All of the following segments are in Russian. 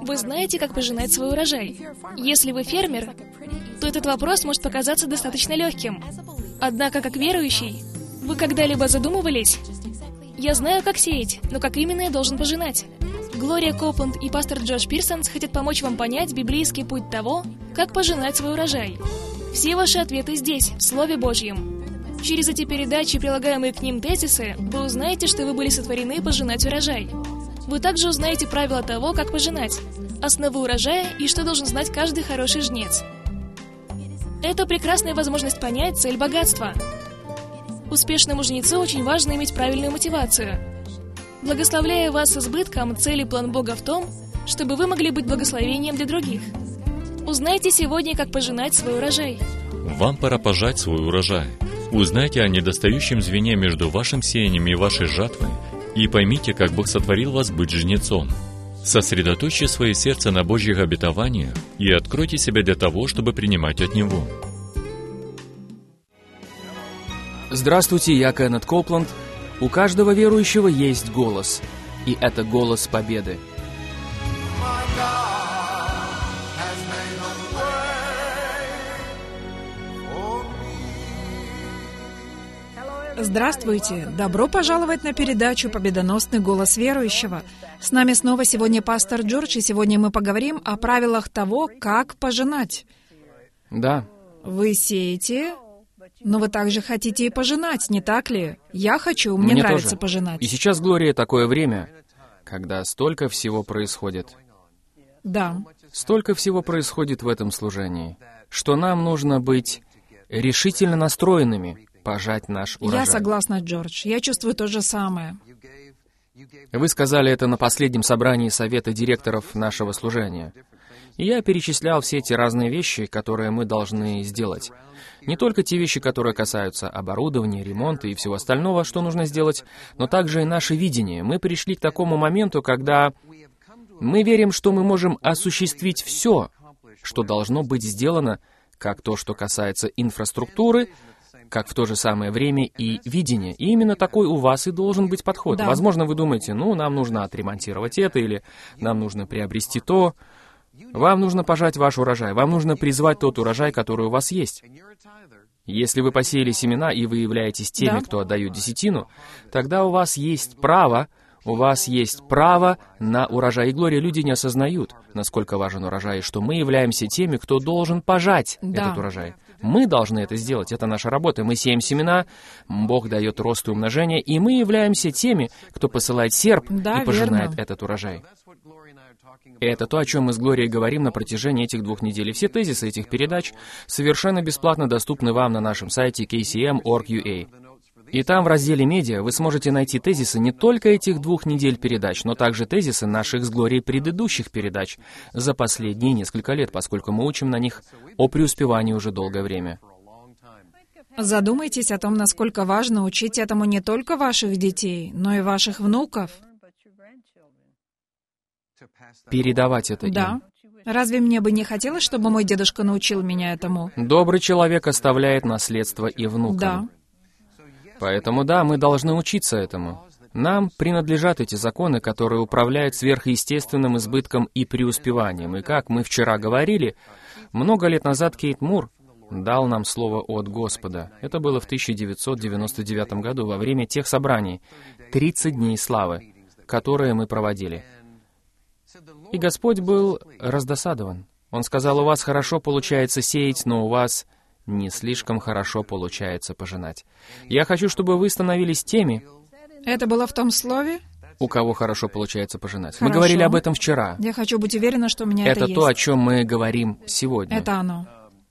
Вы знаете, как пожинать свой урожай? Если вы фермер, то этот вопрос может показаться достаточно легким. Однако, как верующий, вы когда-либо задумывались? Я знаю, как сеять, но как именно я должен пожинать? Глория Копланд и пастор Джош Пирсонс хотят помочь вам понять библейский путь того, как пожинать свой урожай. Все ваши ответы здесь, в Слове Божьем. Через эти передачи и прилагаемые к ним тезисы, вы узнаете, что вы были сотворены пожинать урожай. Вы также узнаете правила того, как пожинать, основы урожая и что должен знать каждый хороший жнец. Это прекрасная возможность понять цель богатства. Успешному жнецу очень важно иметь правильную мотивацию. Благословляя вас с избытком, цель и план Бога в том, чтобы вы могли быть благословением для других. Узнайте сегодня, как пожинать свой урожай. Вам пора пожать свой урожай. Узнайте о недостающем звене между вашим сеянием и вашей жатвой и поймите, как Бог сотворил вас быть жнецом. Сосредоточьте свое сердце на Божьих обетованиях и откройте себя для того, чтобы принимать от Него. Здравствуйте, я Кеннет Копланд. У каждого верующего есть голос, и это голос победы. Здравствуйте! Добро пожаловать на передачу «Победоносный голос верующего». С нами снова сегодня пастор Джордж, и сегодня мы поговорим о правилах того, как пожинать. Да. Вы сеете, но вы также хотите и пожинать, не так ли? Я хочу, мне нравится тоже. Пожинать. И сейчас, Глория, такое время, когда столько всего происходит. Да. Столько всего происходит в этом служении, что нам нужно быть решительно настроенными пожать наш урожай. Я согласна, Джордж. Я чувствую то же самое. Вы сказали это на последнем собрании совета директоров нашего служения. И я перечислял все эти разные вещи, которые мы должны сделать. Не только те вещи, которые касаются оборудования, ремонта и всего остального, что нужно сделать, но также и наше видение. Мы пришли к такому моменту, когда мы верим, что мы можем осуществить все, что должно быть сделано, как то, что касается инфраструктуры, как в то же самое время и видение. И именно такой у вас и должен быть подход. Да. Возможно, вы думаете, нам нужно отремонтировать это, или нам нужно приобрести то. Вам нужно пожать ваш урожай, вам нужно призвать тот урожай, который у вас есть. Если вы посеяли семена, и вы являетесь теми, кто отдают десятину, тогда у вас есть право на урожай. И, Глория, люди не осознают, насколько важен урожай, и что мы являемся теми, кто должен пожать этот урожай. Мы должны это сделать, это наша работа. Мы сеем семена, Бог дает рост и умножение, и мы являемся теми, кто посылает серп и пожинает этот урожай. И это то, о чем мы с Глорией говорим на протяжении этих 2 недель. И все тезисы этих передач совершенно бесплатно доступны вам на нашем сайте kcm.org.ua. И там в разделе «Медиа» вы сможете найти тезисы не только этих 2 недель передач, но также тезисы наших с Глорией предыдущих передач за последние несколько лет, поскольку мы учим на них о преуспевании уже долгое время. Задумайтесь о том, насколько важно учить этому не только ваших детей, но и ваших внуков. Передавать это им. Да. Разве мне бы не хотелось, чтобы мой дедушка научил меня этому? Добрый человек оставляет наследство и внукам. Да. Поэтому да, мы должны учиться этому. Нам принадлежат эти законы, которые управляют сверхъестественным избытком и преуспеванием. И как мы вчера говорили, много лет назад Кейт Мур дал нам слово от Господа. Это было в 1999 году, во время тех собраний, 30 дней славы, которые мы проводили. И Господь был раздосадован. Он сказал, у вас хорошо получается сеять, но у вас не слишком хорошо получается пожинать. Я хочу, чтобы вы становились теми, Это было в том слове? у кого хорошо получается пожинать. Хорошо. Мы говорили об этом вчера. Я хочу быть уверена, что у меня это Это есть. то, о чем мы говорим сегодня. Это оно.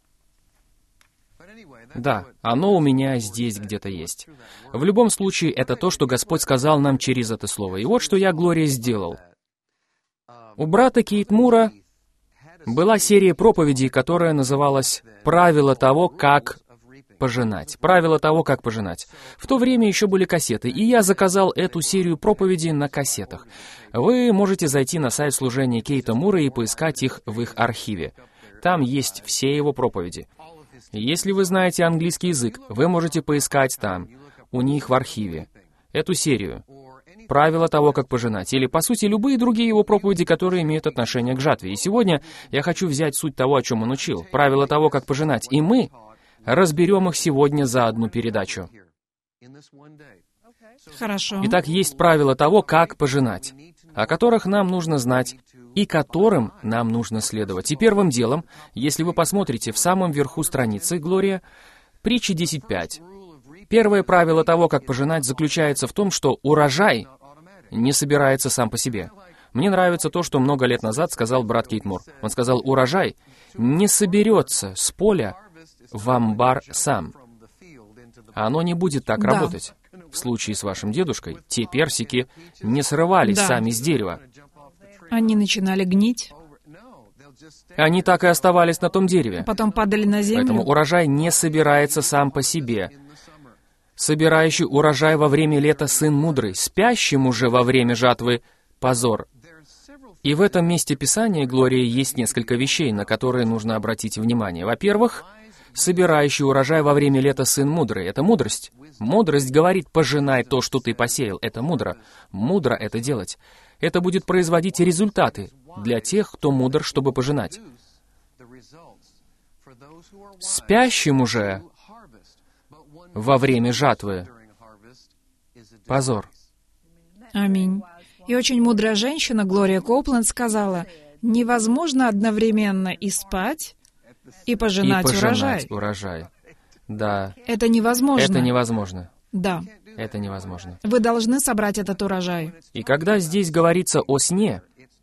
Да, оно у меня здесь где-то есть. В любом случае, это то, что Господь сказал нам через это слово. И вот что я, Глория, сделал. У брата Кейт Мура была серия проповедей, которая называлась «Правила того, как пожинать». Правила того, как пожинать. В то время еще были кассеты, и я заказал эту серию проповедей на кассетах. Вы можете зайти на сайт служения Кейта Мура и поискать их в их архиве. Там есть все его проповеди. Если вы знаете английский язык, вы можете поискать там, у них в архиве, эту серию. правило того, как пожинать, или, по сути, любые другие его проповеди, которые имеют отношение к жатве. И сегодня я хочу взять суть того, о чем он учил, правило того, как пожинать, и мы разберем их сегодня за одну передачу. Хорошо. Итак, есть правила того, как пожинать, о которых нам нужно знать и которым нам нужно следовать. И первым делом, если вы посмотрите в самом верху страницы, Глория, притчи 10.5. Первое правило того, как пожинать, заключается в том, что урожай не собирается сам по себе. Мне нравится то, что много лет назад сказал брат Кейтмур. Он сказал, урожай не соберется с поля в амбар сам. Оно не будет так работать. В случае с вашим дедушкой, те персики не срывались сами с дерева. Они начинали гнить. Они так и оставались на том дереве. Потом падали на землю. Поэтому урожай не собирается сам по себе. Собирающий урожай во время лета сын мудрый, спящему же во время жатвы позор. И в этом месте Писания, Глория, есть несколько вещей, на которые нужно обратить внимание. Во-первых, собирающий урожай во время лета сын мудрый — это мудрость. Мудрость говорит, пожинай то, что ты посеял. Это мудро. Мудро это делать. Это будет производить результаты для тех, кто мудр, чтобы пожинать. Спящему же во время жатвы позор. Аминь. И очень мудрая женщина, Глория Коупленд, сказала, невозможно одновременно и спать, и пожинать урожай. Да. Это невозможно. Это невозможно. Да. Это невозможно. Вы должны собрать этот урожай. И когда здесь говорится о сне,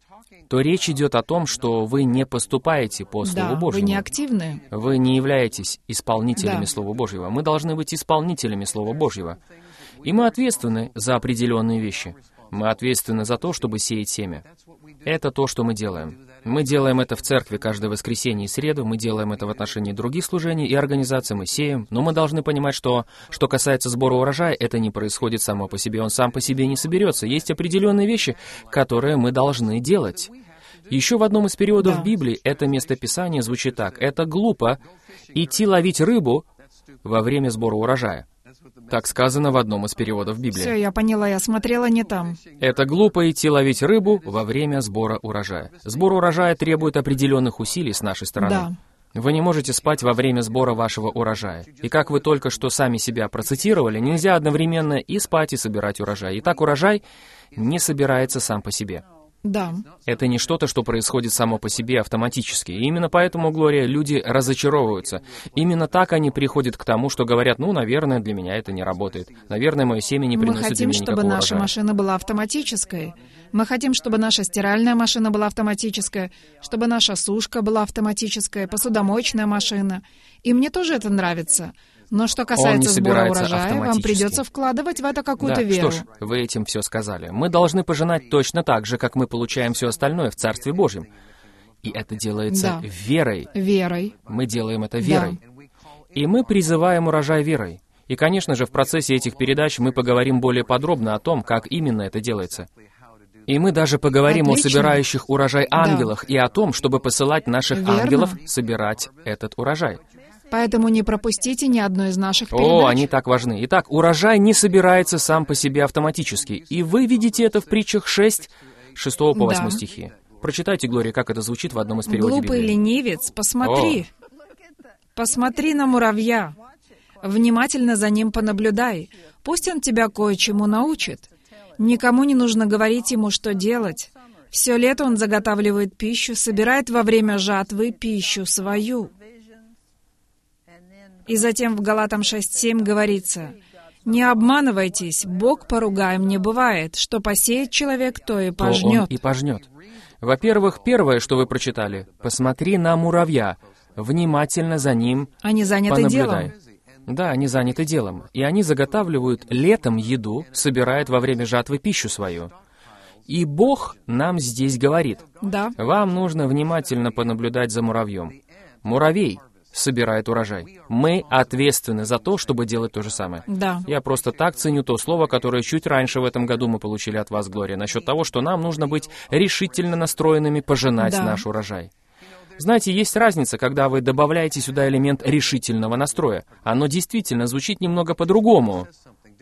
то речь идет о том, что вы не поступаете по Слову Божьему. Вы не активны. Вы не являетесь исполнителями Слова Божьего. Мы должны быть исполнителями Слова Божьего. И мы ответственны за определенные вещи. Мы ответственны за то, чтобы сеять семя. Это то, что мы делаем. Мы делаем это в церкви каждое воскресенье и среду, мы делаем это в отношении других служений и организаций, мы сеем, но мы должны понимать, что касается сбора урожая, это не происходит само по себе, он сам по себе не соберется. Есть определенные вещи, которые мы должны делать. Еще в одном из периодов Библии это местописание звучит так. Это глупо идти ловить рыбу во время сбора урожая. Так сказано в одном из переводов Библии. Все, я поняла, я смотрела не там. Это глупо идти ловить рыбу во время сбора урожая. Сбор урожая требует определенных усилий с нашей стороны. Да. Вы не можете спать во время сбора вашего урожая. И как вы только что сами себя процитировали, нельзя одновременно и спать, и собирать урожай. Итак, урожай не собирается сам по себе. Да. Это не что-то, что происходит само по себе автоматически. И именно поэтому, Глория, люди разочаровываются. Именно так они приходят к тому, что говорят, наверное, для меня это не работает. Наверное, мое семя не приносит для меня никакого урожая. Мы хотим, чтобы наша машина была автоматической. Мы хотим, чтобы наша стиральная машина была автоматическая, чтобы наша сушка была автоматическая, посудомоечная машина. И мне тоже это нравится. Но что касается сбора урожая, вам придется вкладывать в это какую-то веру. Что ж, вы этим все сказали. Мы должны пожинать точно так же, как мы получаем все остальное в Царстве Божьем. И это делается верой. Верой. Мы делаем это верой. И мы призываем урожай верой. И, конечно же, в процессе этих передач мы поговорим более подробно о том, как именно это делается. И мы даже поговорим о собирающих урожай ангелах и о том, чтобы посылать наших ангелов собирать этот урожай. Поэтому не пропустите ни одной из наших передач. О, они так важны. Итак, урожай не собирается сам по себе автоматически. И вы видите это в притчах 6 по 8 стихи. Прочитайте, Глория, как это звучит в одном из переводов Библии. Глупый ленивец, посмотри. Посмотри на муравья. Внимательно за ним понаблюдай. Пусть он тебя кое-чему научит. Никому не нужно говорить ему, что делать. Все лето он заготавливает пищу, собирает во время жатвы пищу свою. И затем в Галатам 6:7 говорится, «Не обманывайтесь, Бог поругаем не бывает, что посеет человек, то и пожнет». Он и пожнет. Во-первых, первое, что вы прочитали, «Посмотри на муравья, внимательно за ним Они заняты делом. Да, они заняты делом. И они заготавливают летом еду, собирают во время жатвы пищу свою. И Бог нам здесь говорит, вам нужно внимательно понаблюдать за муравьем. Муравей собирает урожай. Мы ответственны за то, чтобы делать то же самое. Да. Я просто так ценю то слово, которое чуть раньше в этом году мы получили от вас, Глория, насчет того, что нам нужно быть решительно настроенными пожинать наш урожай. Знаете, есть разница, когда вы добавляете сюда элемент решительного настроя. Оно действительно звучит немного по-другому.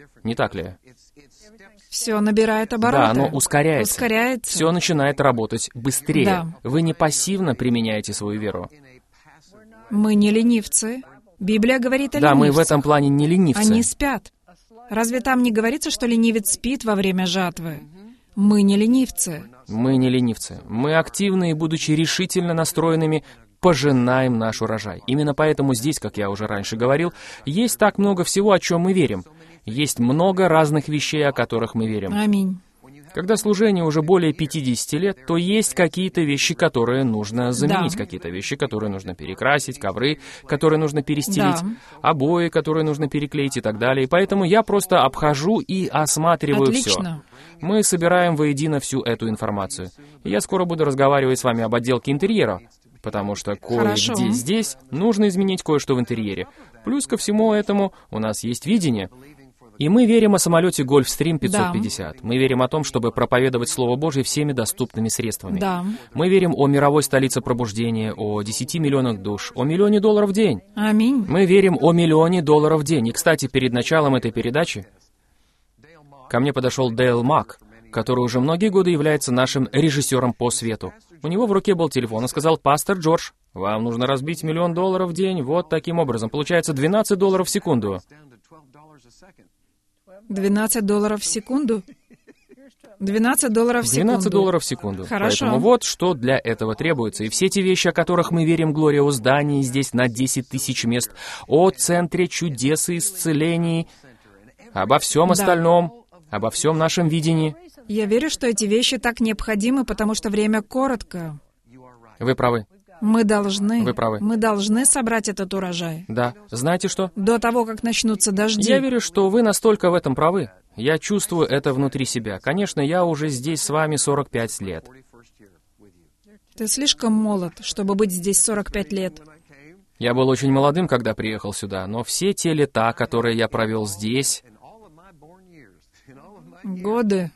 Не так ли? Все набирает обороты. Да, оно ускоряется. Ускоряется. Все начинает работать быстрее. Да. Вы не пассивно применяете свою веру. Мы не ленивцы. Библия говорит о ленивцах. Да, мы в этом плане не ленивцы. Они спят. Разве там не говорится, что ленивец спит во время жатвы? Мы не ленивцы. Мы не ленивцы. Мы активны и, будучи решительно настроенными, пожинаем наш урожай. Именно поэтому здесь, как я уже раньше говорил, есть так много всего, о чем мы верим. Есть много разных вещей, о которых мы верим. Аминь. Когда служение уже более 50 лет, то есть какие-то вещи, которые нужно заменить, какие-то вещи, которые нужно перекрасить, ковры, которые нужно перестелить, обои, которые нужно переклеить и так далее. И поэтому я просто обхожу и осматриваю все. Мы собираем воедино всю эту информацию. И я скоро буду разговаривать с вами об отделке интерьера, потому что кое-где здесь нужно изменить кое-что в интерьере. Плюс ко всему этому у нас есть видение. И мы верим о самолете Gulfstream 550. Да. Мы верим о том, чтобы проповедовать Слово Божье всеми доступными средствами. Да. Мы верим о мировой столице пробуждения, о 10 миллионах душ, о $1 миллион в день. Аминь. Мы верим о $1 миллион в день. И, кстати, перед началом этой передачи ко мне подошел Дейл Мак, который уже многие годы является нашим режиссером по свету. У него в руке был телефон и сказал: «Пастор Джордж, вам нужно разбить $1 миллион в день вот таким образом. Получается $12 в секунду». $12 в секунду? $12 в секунду. $12 в секунду. Хорошо. Поэтому вот что для этого требуется. И все те вещи, о которых мы верим, Глория, о здании здесь на 10 тысяч мест, о центре чудес и исцелений, обо всем остальном, обо всем нашем видении. Я верю, что эти вещи так необходимы, потому что время коротко. Вы правы. Мы должны. Вы правы. Мы должны собрать этот урожай. Да. Знаете что? До того, как начнутся дожди. Я верю, что вы настолько в этом правы. Я чувствую это внутри себя. Конечно, я уже здесь с вами 45 лет. Ты слишком молод, чтобы быть здесь 45 лет. Я был очень молодым, когда приехал сюда, но все те лета, которые я провел здесь... Годы.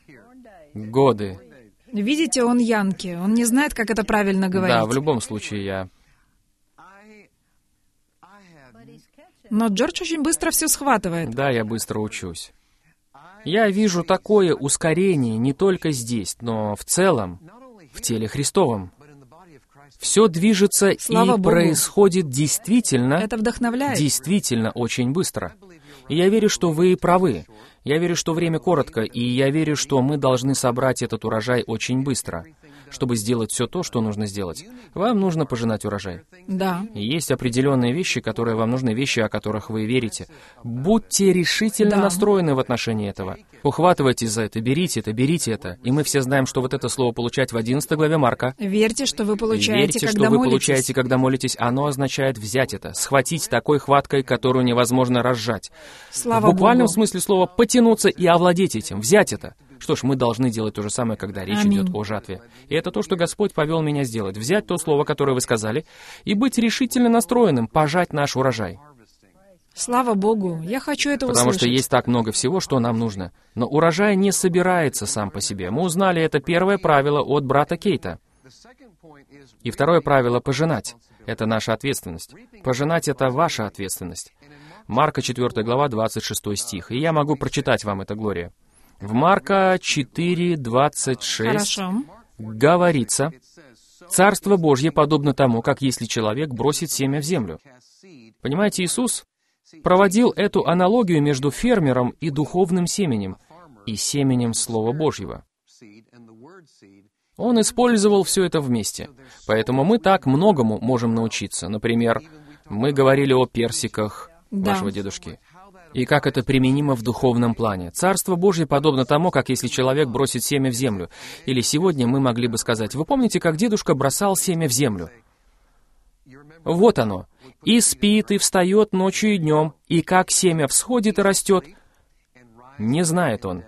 Видите, он янки. Он не знает, как это правильно говорить. Да, в любом случае я... Но Джордж очень быстро все схватывает. Да, я быстро учусь. Я вижу такое ускорение не только здесь, но в целом, в теле Христовом. Все движется и происходит действительно... Это вдохновляет. Действительно очень быстро. И я верю, что вы правы. Я верю, что время коротко, и я верю, что мы должны собрать этот урожай очень быстро. Чтобы сделать все то, что нужно сделать, вам нужно пожинать урожай. Да. И есть определенные вещи, которые вам нужны, вещи, о которых вы верите. Будьте решительно настроены в отношении этого. Ухватывайтесь за это, берите это. И мы все знаем, что вот это слово «получать» в 11 главе Марка. Верьте, что вы получаете, когда молитесь. Верьте, что вы получаете, когда молитесь. Оно означает взять это, схватить такой хваткой, которую невозможно разжать. Слава Богу. В буквальном смысле слова «потянуться» и овладеть этим, взять это. Что ж, мы должны делать то же самое, когда речь идет о жатве. И это то, что Господь повел меня сделать. Взять то слово, которое вы сказали, и быть решительно настроенным, пожать наш урожай. Слава Богу, я хочу это услышать. Потому что есть так много всего, что нам нужно. Но урожай не собирается сам по себе. Мы узнали это первое правило от брата Кейта. И второе правило — пожинать. Это наша ответственность. Пожинать — это ваша ответственность. Марка 4 глава, 26 стих. И я могу прочитать вам это, Глория. В Марка 4:26 говорится: «Царство Божье подобно тому, как если человек бросит семя в землю». Понимаете, Иисус проводил эту аналогию между фермером и духовным семенем, и семенем Слова Божьего. Он использовал все это вместе. Поэтому мы так многому можем научиться. Например, мы говорили о персиках вашего дедушки. И как это применимо в духовном плане. Царство Божье подобно тому, как если человек бросит семя в землю. Или сегодня мы могли бы сказать: вы помните, как дедушка бросал семя в землю? Вот оно. И спит, и встает ночью и днем, и как семя всходит и растет, не знает он.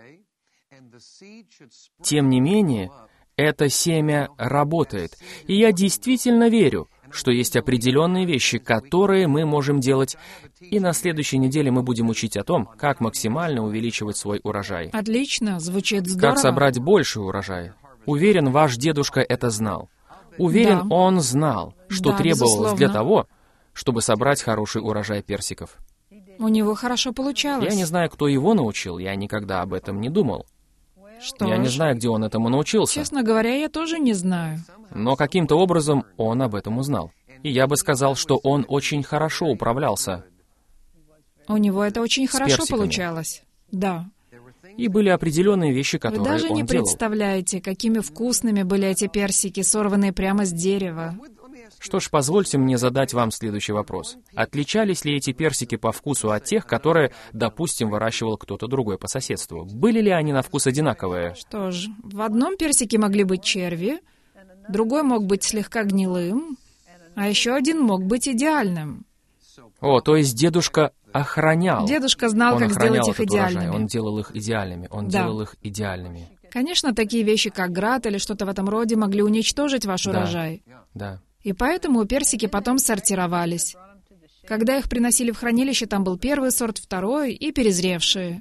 Тем не менее, это семя работает. И я действительно верю, что есть определенные вещи, которые мы можем делать, и на следующей неделе мы будем учить о том, как максимально увеличивать свой урожай. Отлично, звучит здорово. Как собрать больше урожая. Уверен, ваш дедушка это знал. Уверен, он знал, что требовалось для того, чтобы собрать хороший урожай персиков. У него хорошо получалось. Я не знаю, кто его научил, я никогда об этом не думал. Что Я не ж, знаю, где он этому научился. честно говоря, я тоже не знаю. Но каким-то образом он об этом узнал. И я бы сказал, что он очень хорошо управлялся. У него это очень хорошо персиками. получалось. Да. И были определенные вещи, Вы которые даже не он делал. представляете, какими вкусными были эти персики, сорванные прямо с дерева. Что ж, позвольте мне задать вам следующий вопрос. Отличались ли эти персики по вкусу от тех, которые, допустим, выращивал кто-то другой по соседству? Были ли они на вкус одинаковые? Что ж, в одном персике могли быть черви, другой мог быть слегка гнилым, а еще один мог быть идеальным. О, то есть дедушка охранял. Дедушка знал, Он как охранял сделать их этот урожай. идеальными. Он делал их идеальными. Он Да. делал их идеальными. Конечно, такие вещи, как град или что-то в этом роде, могли уничтожить ваш Да. урожай. Да. И поэтому персики потом сортировались. Когда их приносили в хранилище, там был первый сорт, второй и перезревшие.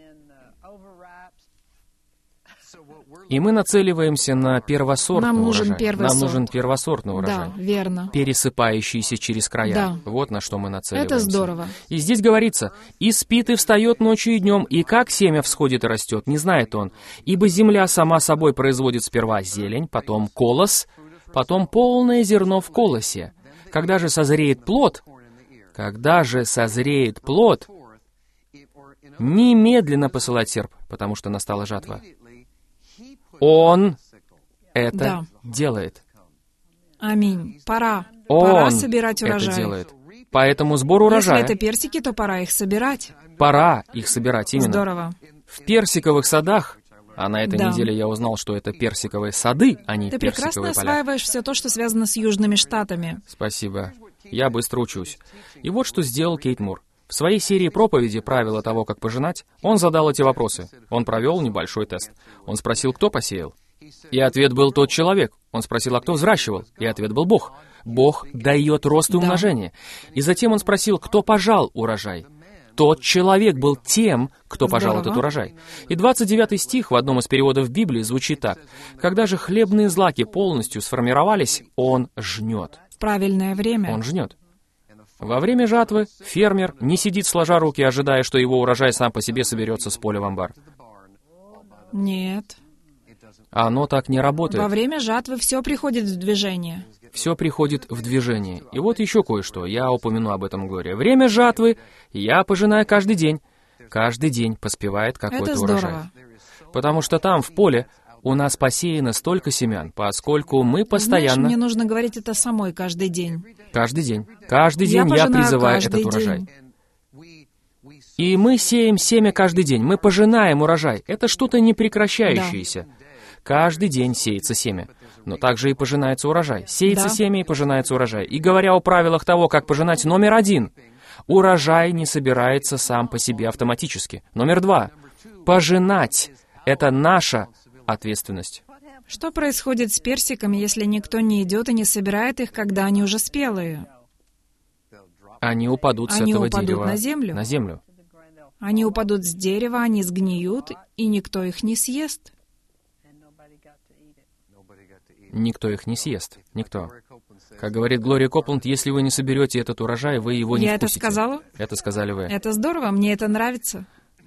И мы нацеливаемся на первосортный Нам нужен урожай. первый Нам сорт. нужен первосортный урожай. Да, верно. Пересыпающийся через края. Да. Вот на что мы нацеливаемся. Это здорово. И здесь говорится, «И спит, и встает ночью и днем, и как семя всходит и растет, не знает он. Ибо земля сама собой производит сперва зелень, потом колос, потом полное зерно в колосе. Когда же созреет плод, немедленно посылать серп, потому что настала жатва». Он это Да. делает. Аминь. Пора. Он Пора собирать это урожай. делает. Поэтому сбор урожая, Если это персики, то пора их собирать. пора их собирать именно. Здорово. В персиковых садах, а на этой Да. неделе я узнал, что это персиковые сады, а не Ты прекрасно персиковые поля. осваиваешь все то, что связано с Южными Штатами. Спасибо. Я быстро учусь. И вот что сделал Кейт Мур. В своей серии проповеди «Правила того, как пожинать» он задал эти вопросы. Он провел небольшой тест. Он спросил, кто посеял. И ответ был тот человек. Он спросил, а кто взращивал? И ответ был Бог. Бог дает рост и Да. умножение. И затем он спросил, кто пожал урожай. Тот человек был тем, кто пожал Здорово. этот урожай. И 29 стих в одном из переводов Библии звучит так. «Когда же хлебные злаки полностью сформировались, он жнет». В правильное время. Он жнет. Во время жатвы фермер не сидит сложа руки, ожидая, что его урожай сам по себе соберется с поля в амбар. Нет. Оно так не работает. Во время жатвы все приходит в движение. Все приходит в движение. И вот еще кое-что. Я упомяну об этом горе. Время жатвы я пожинаю каждый день. Каждый день поспевает какой-то Это урожай. здорово. Потому что там, в поле, у нас посеяно столько семян, поскольку мы постоянно... Знаешь, мне нужно говорить это самой каждый день. Каждый день. Каждый Я день я пожинаю призываю каждый этот урожай. день. И мы сеем семя каждый день. Мы пожинаем урожай. Это что-то непрекращающееся. Каждый день сеется семя. Но также и пожинается урожай. Сеется Да. семя и пожинается урожай. И говоря о правилах того, как пожинать, номер 1. Урожай не собирается сам по себе автоматически. Номер 2. Пожинать — это наша ответственность. Что происходит с персиками, если никто не идет и не собирает их, когда они уже спелые? Они упадут с Они этого упадут дерева на землю. на землю. Они упадут с дерева, они сгниют, и никто их не съест. Никто их не съест. Никто. Как говорит Глория Копланд, если вы не соберете этот урожай, вы его не Я это вкусите. сказала? Это сказали вы. Это здорово, мне это нравится.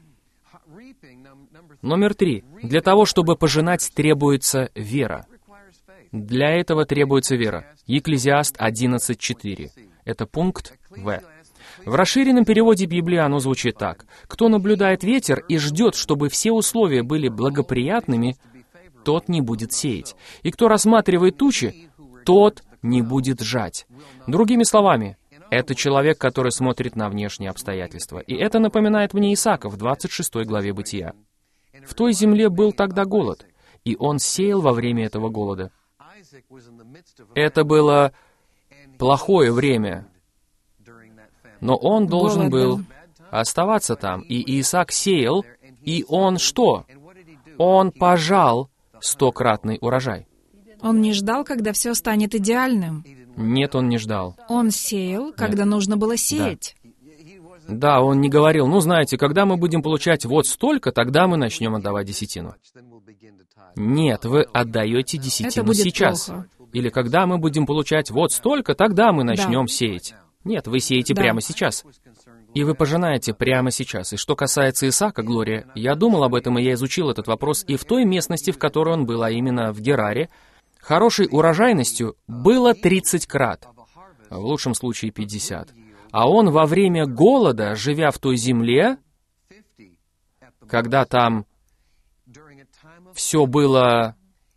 Номер 3. Для того, чтобы пожинать, требуется вера. Для этого требуется вера. Екклезиаст 11:4. Это пункт В. В расширенном переводе Библии оно звучит так. «Кто наблюдает ветер и ждет, чтобы все условия были благоприятными, тот не будет сеять. И кто рассматривает тучи, тот не будет жать». Другими словами, это человек, который смотрит на внешние обстоятельства. И это напоминает мне Исаака в 26 главе Бытия. В той земле был тогда голод, и он сеял во время этого голода. Это было плохое время, но он должен был оставаться там. И Исаак сеял, и он что? Он пожал 100-кратный урожай. Он не ждал, когда все станет идеальным. Нет, он не ждал. Он сеял, когда нужно было сеять. Да, он не говорил, ну, знаете, когда мы будем получать вот столько, тогда мы начнем отдавать десятину. Нет, вы отдаете Это десятину будет сейчас. плохо. Или когда мы будем получать вот столько, тогда мы начнем Да. сеять. Нет, вы сеете Да. прямо сейчас. и вы пожинаете прямо сейчас. И что касается Исаака, Глория, я думал об этом, и я изучил этот вопрос и в той местности, в которой он был, а именно в Гераре, хорошей урожайностью было 30 крат, в лучшем случае 50. А он во время голода, живя в той земле, когда там все было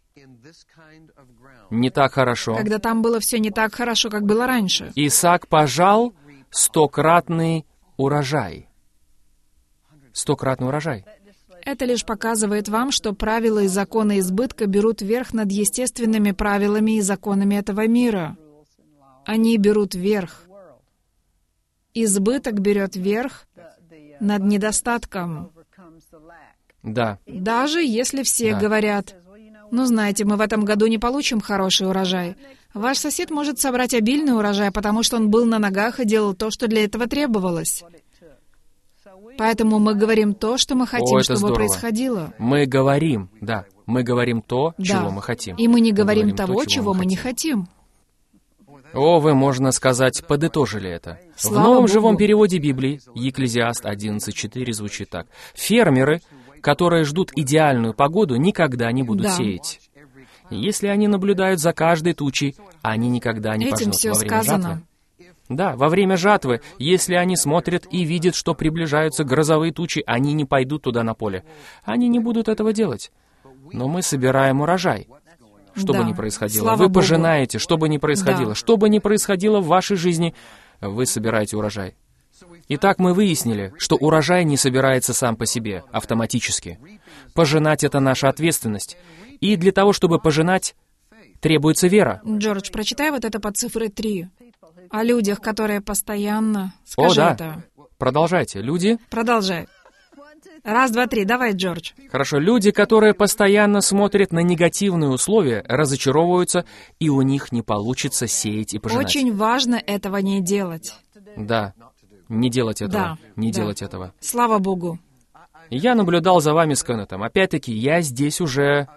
не так хорошо, Когда там было все не так хорошо, как было раньше, Исаак пожал 100-кратный урожай. 100-кратный урожай. это лишь показывает вам, что правила и законы избытка берут верх над естественными правилами и законами этого мира. Они берут верх. Избыток берет верх над недостатком. Да. Даже если все говорят: «Ну, знаете, мы в этом году не получим хороший урожай». Ваш сосед может собрать обильный урожай, потому что он был на ногах и делал то, что для этого требовалось. Поэтому мы говорим то, что мы хотим, чтобы здорово. Происходило. Мы говорим, да, мы говорим то, чего мы хотим. И мы не говорим то, того, чего мы не хотим. О, вы, можно сказать, подытожили это. Слава В новом Богу. живом переводе Библии, Екклезиаст 11.4 звучит так. Фермеры, которые ждут идеальную погоду, никогда не будут Да. сеять. Если они наблюдают за каждой тучей, они никогда не Этим пожнут все во время сказано. жатвы. Да, во время жатвы, если они смотрят и видят, что приближаются грозовые тучи, они не пойдут туда на поле. Они не будут этого делать. Но мы собираем урожай. Что бы Да. ни происходило, Слава вы Богу. пожинаете, что бы ни происходило. Да. Что бы ни происходило в вашей жизни, вы собираете урожай. Итак, мы выяснили, что урожай не собирается сам по себе, автоматически. Пожинать — это наша ответственность. И для того, чтобы пожинать, требуется вера. Джордж, прочитай вот это под цифрой 3. О людях, которые постоянно... Скажи О, да. это. Продолжайте. Люди... Продолжай. 1, 2, 3. Давай, Джордж. Хорошо, люди, которые постоянно смотрят на негативные условия, разочаровываются, и у них не получится сеять и пожинать. Очень важно этого не делать. Да, не делать этого, Да, не да. делать этого. Слава Богу. Я наблюдал за вами с Кеннетом. Опять-таки, я здесь уже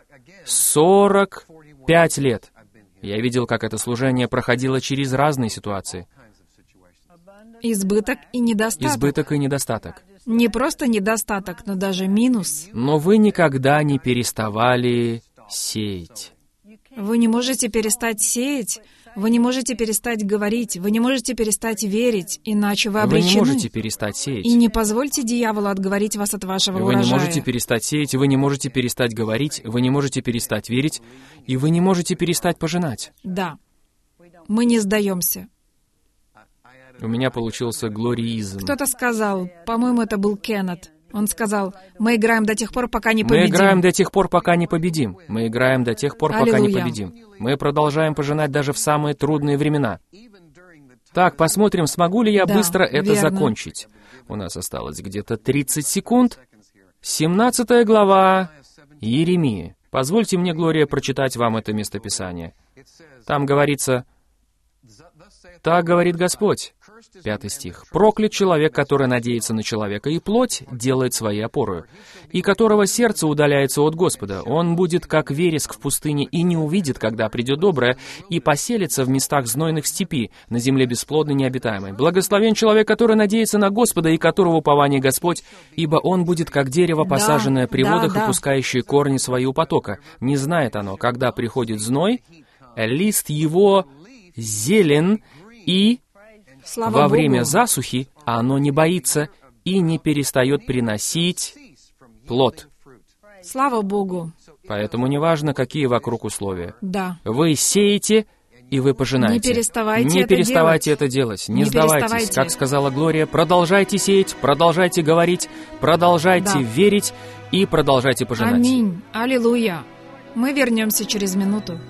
45 лет. Я видел, как это служение проходило через разные ситуации. Избыток и недостаток. Избыток и недостаток. Не просто недостаток, но даже минус. Но вы никогда не переставали сеять. Вы не можете перестать сеять, вы не можете перестать говорить, вы не можете перестать верить, иначе вы Вы не обречены. можете перестать сеять. И не позвольте дьяволу отговорить вас от вашего Вы урожая. не можете перестать сеять, вы не можете перестать говорить, вы не можете перестать верить, и вы не можете перестать пожинать. Да. Мы не сдаемся. У меня получился глориизм. Кто-то сказал, по-моему, это был Кеннет. Он сказал: мы играем до тех пор, пока не победим. Мы играем до тех пор, пока не победим. Мы играем до тех пор, пока не Аллилуйя. победим. Мы продолжаем пожинать даже в самые трудные времена. Так, посмотрим, смогу ли я Да, быстро это верно. закончить. У нас осталось где-то 30 секунд. 17 глава Иеремии. Позвольте мне, Глория, прочитать вам это местописание. Там говорится: «Так говорит Господь». 5 стих. «Проклят человек, который надеется на человека, и плоть делает своей опорою, и которого сердце удаляется от Господа. Он будет, как вереск в пустыне, и не увидит, когда придет доброе, и поселится в местах знойных степи, на земле бесплодной необитаемой. Благословен человек, который надеется на Господа, и которого упование Господь, ибо он будет, как дерево, Да, посаженное при да, водах, да. и пускающее корни свои у потока. Не знает оно, когда приходит зной, лист его зелен, и Слава во Богу. время засухи оно не боится и не перестает приносить плод». Слава Богу. Поэтому неважно, какие вокруг условия. Да. Вы сеете, и вы пожинаете. Не переставайте Не это переставайте делать. это делать. Не Не сдавайтесь. переставайте. Как сказала Глория, продолжайте сеять, продолжайте говорить, продолжайте Да. верить и продолжайте пожинать. Аминь. Аллилуйя. Мы вернемся через минуту.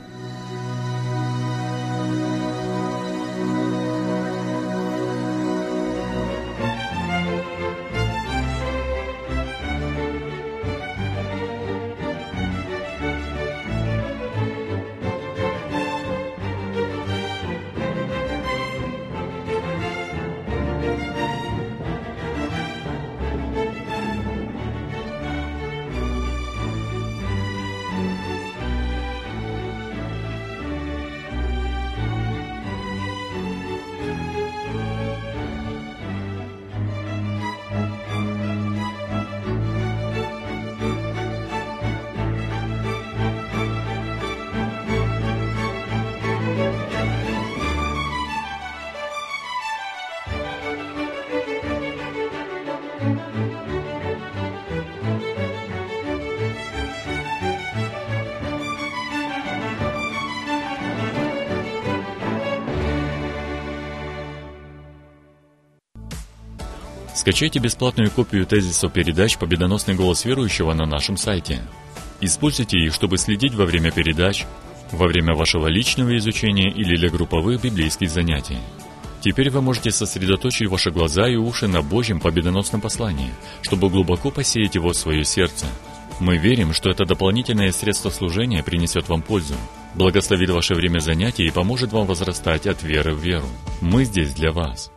Скачайте бесплатную копию тезисов передач «Победоносный голос верующего» на нашем сайте. Используйте их, чтобы следить во время передач, во время вашего личного изучения или для групповых библейских занятий. Теперь вы можете сосредоточить ваши глаза и уши на Божьем победоносном послании, чтобы глубоко посеять его в свое сердце. Мы верим, что это дополнительное средство служения принесет вам пользу, благословит ваше время занятий и поможет вам возрастать от веры в веру. Мы здесь для вас.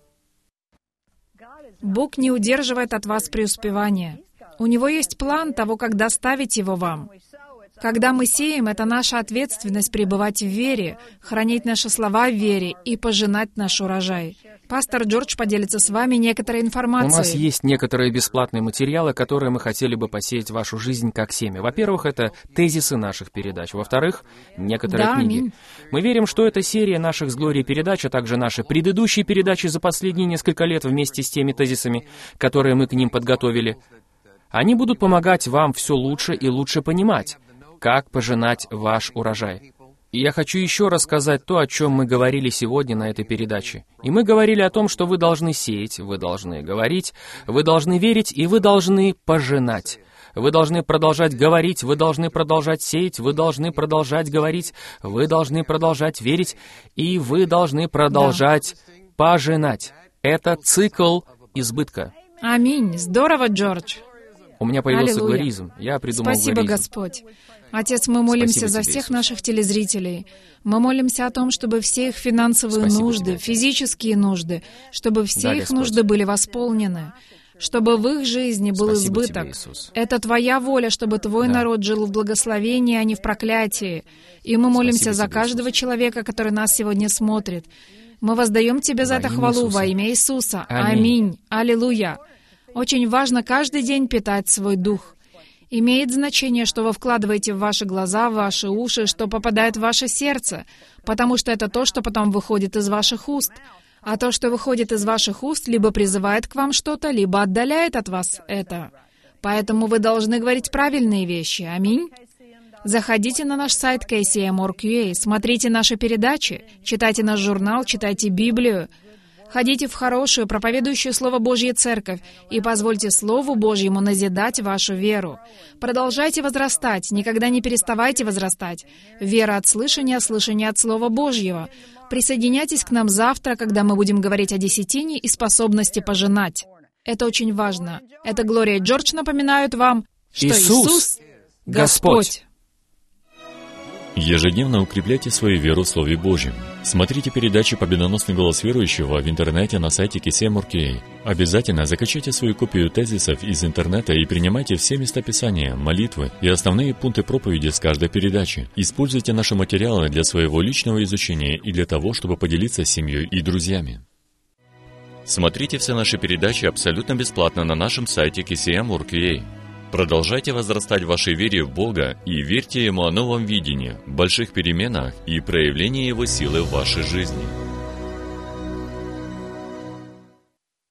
Бог не удерживает от вас преуспевания. У Него есть план того, как доставить его вам. Когда мы сеем, это наша ответственность пребывать в вере, хранить наши слова в вере и пожинать наш урожай. Пастор Джордж поделится с вами некоторой информацией. У нас есть некоторые бесплатные материалы, которые мы хотели бы посеять в вашу жизнь как семя. Во-первых, это тезисы наших передач. Во-вторых, некоторые книги. Аминь. Мы верим, что эта серия наших с Глорией передач, а также наши предыдущие передачи за последние несколько лет вместе с теми тезисами, которые мы к ним подготовили, они будут помогать вам все лучше и лучше понимать, как пожинать ваш урожай. И я хочу еще раз сказать то, о чем мы говорили сегодня на этой передаче. И мы говорили о том, что вы должны сеять, вы должны говорить, вы должны верить, и вы должны пожинать. Вы должны продолжать говорить, вы должны продолжать сеять, вы должны продолжать говорить, вы должны продолжать верить, и вы должны продолжать пожинать. Это цикл избытка. Аминь. Здорово, Джордж. У меня появился Аллилуйя. глоризм. Я придумал Спасибо, глоризм. Господь. Отец, мы молимся Спасибо за тебе, всех Иисус. наших телезрителей. Мы молимся о том, чтобы все их финансовые Спасибо нужды, тебе. физические нужды, чтобы все Да, их Господь. нужды были восполнены, чтобы в их жизни был Спасибо избыток. тебе, Иисус. Это Твоя воля, чтобы Твой Да. народ жил в благословении, а не в проклятии. И мы молимся Спасибо за тебе, каждого Иисус. человека, который нас сегодня смотрит. Мы воздаем Тебе за Во это имя хвалу Иисуса. во имя Иисуса. Аминь. Аминь. Аллилуйя. Очень важно каждый день питать свой дух. Имеет значение, что вы вкладываете в ваши глаза, в ваши уши, что попадает в ваше сердце, потому что это то, что потом выходит из ваших уст. А то, что выходит из ваших уст, либо призывает к вам что-то, либо отдаляет от вас это. Поэтому вы должны говорить правильные вещи. Аминь. Заходите на наш сайт KCM.org.ua, смотрите наши передачи, читайте наш журнал, читайте Библию. Ходите в хорошую, проповедующую Слово Божье церковь и позвольте Слову Божьему назидать вашу веру. Продолжайте возрастать, никогда не переставайте возрастать. Вера от слышания, слышание от Слова Божьего. Присоединяйтесь к нам завтра, когда мы будем говорить о десятине и способности пожинать. Это очень важно. Это Глория и Джордж напоминают вам, что Иисус — Господь. Ежедневно укрепляйте свою веру в Слове Божьем. Смотрите передачи «Победоносный голос верующего» в интернете на сайте KCM.org.ua. Обязательно закачайте свою копию тезисов из интернета и принимайте все места Писания, молитвы и основные пункты проповеди с каждой передачи. Используйте наши материалы для своего личного изучения и для того, чтобы поделиться с семьей и друзьями. Смотрите все наши передачи абсолютно бесплатно на нашем сайте KCM.org.ua. Продолжайте возрастать в вашей вере в Бога и верьте Ему о новом видении, больших переменах и проявлении Его силы в вашей жизни.